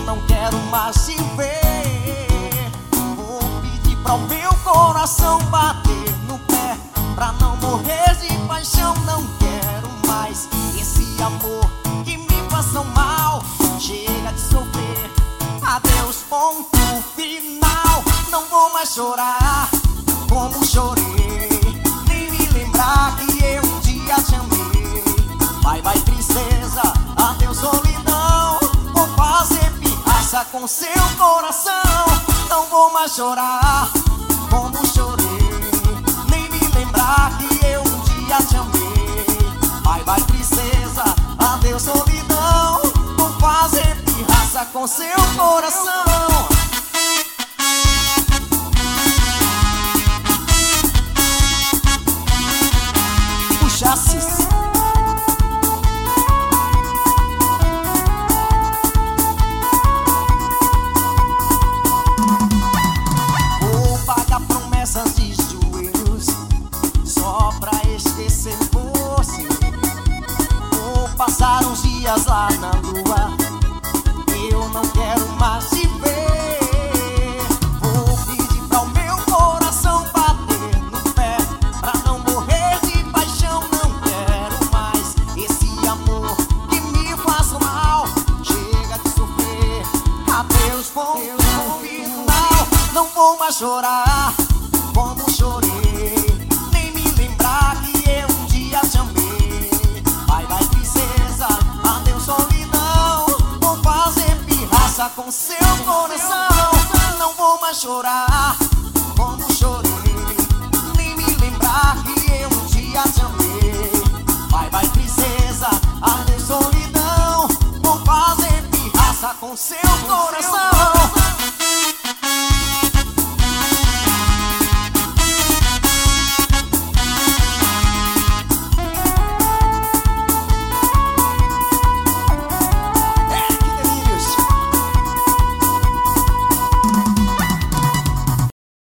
não quero mais te ver. Vou pedir para o meu coração bater no pé, pra não morrer de paixão. Não quero mais esse amor que me faça mal. Chega de sofrer, adeus, ponto final. Não vou mais chorar como chorei, nem me lembrar que eu um dia te amei. Bye bye tristeza, adeus solidão. Vou fazer pirraça com seu coração. Não vou mais chorar como chorei, nem me lembrar que eu um dia te amei. Bye bye tristeza, adeus solidão. Vou fazer pirraça com seu coração. Chassis. Vou pagar promessas de joelhos só pra esquecer você. Vou passar uns dias lá na lua, eu não quero mais te ver. Vou pedir pra o meu coração bater no pé, pra não morrer de paixão. Não quero mais esse amor que me faz mal. Chega de sofrer, adeus, ponto final. Não vou mais chorar como chorei, nem me lembrar que eu um dia te amei. Bye bye tristeza, adeus solidão. Vou fazer pirraça com seu coração. Não vou mais chorar como chorei, nem me lembrar que eu um dia te amei. Bye bye tristeza, adeus solidão. Vou fazer pirraça com seu coração.